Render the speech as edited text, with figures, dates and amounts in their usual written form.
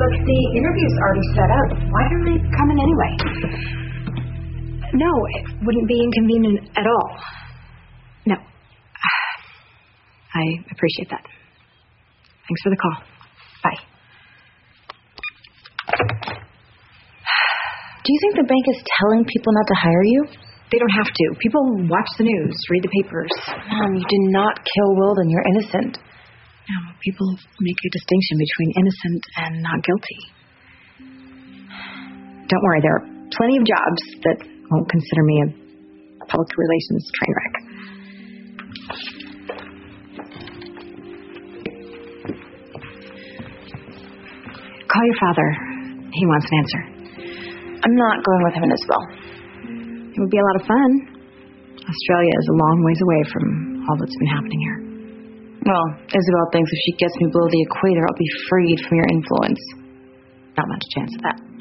Look, the interview's already set up. Why don't they come in anyway? No, it wouldn't be inconvenient at all. No. I appreciate that. Thanks for the call. Bye. Do you think the bank is telling people not to hire you? They don't have to. People watch the news, read the papers. Mom, you did not kill Wilden. You're innocent. No, people make a distinction between innocent and not guilty. Don't worry, there are plenty of jobs that won't consider me a public relations train wreck. Call your father. He wants an answer. I'm not going with him and Isabel. It would be a lot of fun. Australia is a long ways away from all that's been happening here. Well, Isabel thinks if she gets me below the equator, I'll be freed from your influence. Not much chance of that.